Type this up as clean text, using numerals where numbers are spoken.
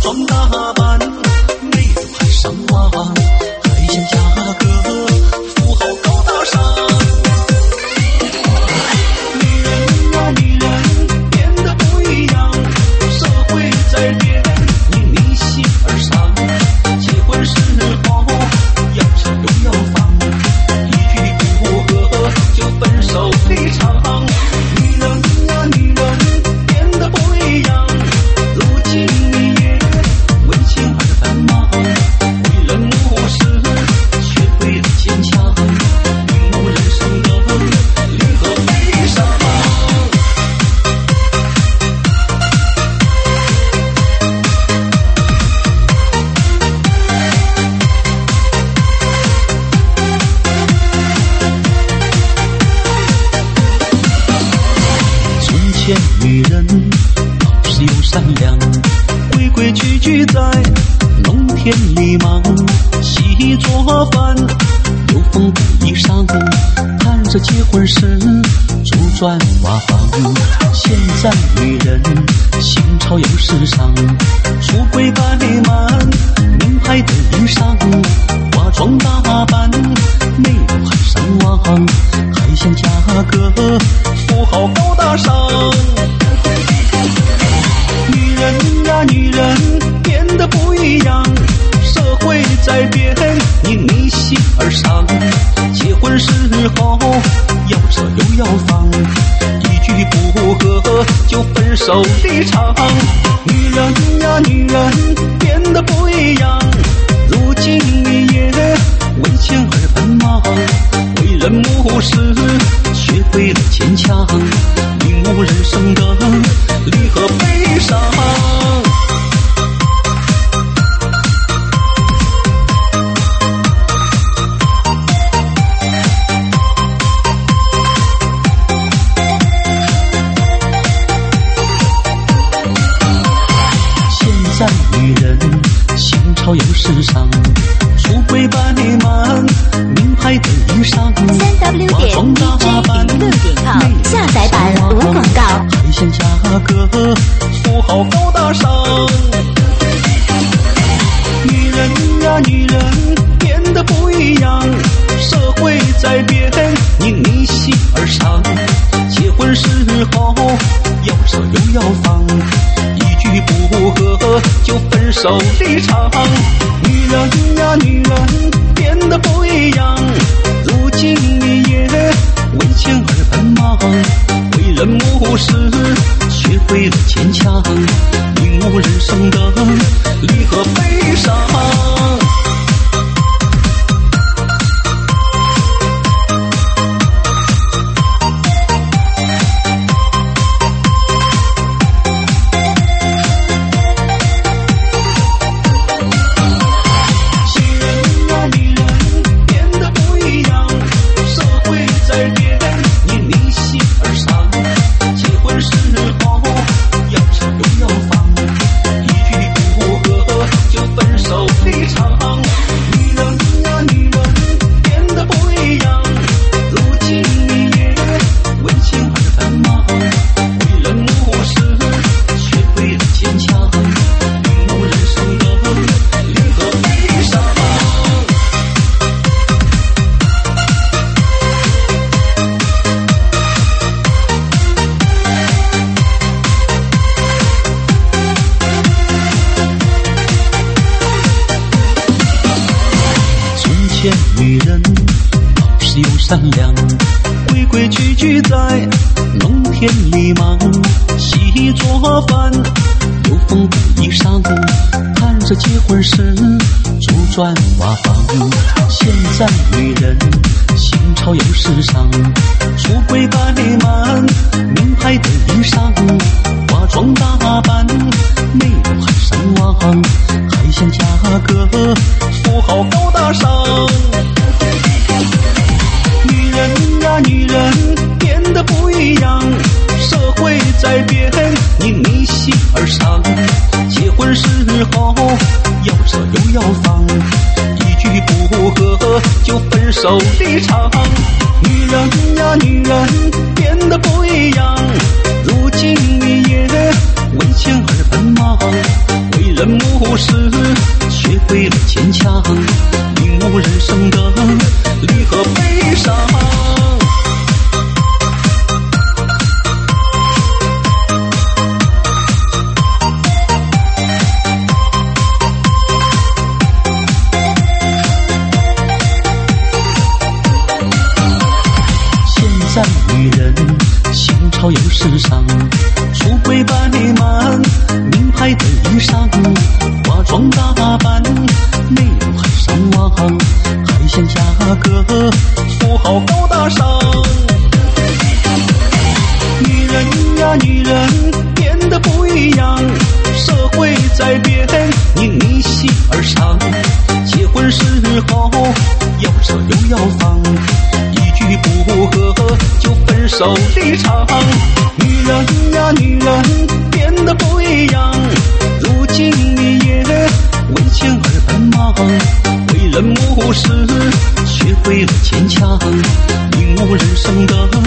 装打扮，美如海上花，还想嫁个富豪高大上。女人啊女人，变得不一样，社会在变，你逆袭而上。结婚时候要车又要房，一句不合就分手离场。女人啊女人，变得不一样，如今你也为钱而繁忙，为人务实，学会了坚强，领悟人生的离合悲伤。从前女人老实又善良，规规矩矩在农田里忙，洗做饭，有风不衣裳，看着结婚时拄砖瓦房。现在女人新潮又时尚，出轨摆满名牌的衣裳，化妆打扮美如海上王，还想嫁个富豪高大上。女人啊女人，变得不一样，社会在变，你逆袭而上。结婚时候要车又要房，一句不合就分手离场。女人啊女人，变得不一样，如今你也为钱而奔忙，为人务实，学会了坚强，领悟人生的离合悲伤。现在女人新潮又时尚，出轨摆满名牌的衣裳，化妆打扮美下载版无广告， 还想嫁个富豪高大上。女人啊女人，变得不一样，社会在变，你逆袭而上。结婚时候要车又要房，一句不合就分手离场。女人啊女人，变得不一样，如今你也为钱而奔忙，为人务实，学会了坚强，领悟人生的离合悲伤。女人老实又善良，规规矩矩在农田里忙，洗做饭，有风不衣裳，看着结婚时拄砖瓦房。现在女人新潮又时尚，出轨摆满名牌的衣裳，化妆打扮美如海上王，还想嫁个富豪高大上。女人啊女人，变得不一样，社会在变，你逆袭而上。结婚时候要车又要房，一句不合就分手离场。女人啊女人，变得不一样，如今你也为钱而奔忙，为人人目视，学会了坚强，领悟人生的离合悲伤。现在女人新潮又时尚，出轨摆满名牌的衣裳，化妆打扮内容很上网，还嫌价格富豪高大上。女人呀女人变得不一样，社会在变，你逆袭而上，结婚时候要车又要房，一句不合就分手离场。女人呀女人变得不一样，如今你也为钱而奔忙，为人目视，学会了坚强，领悟人生的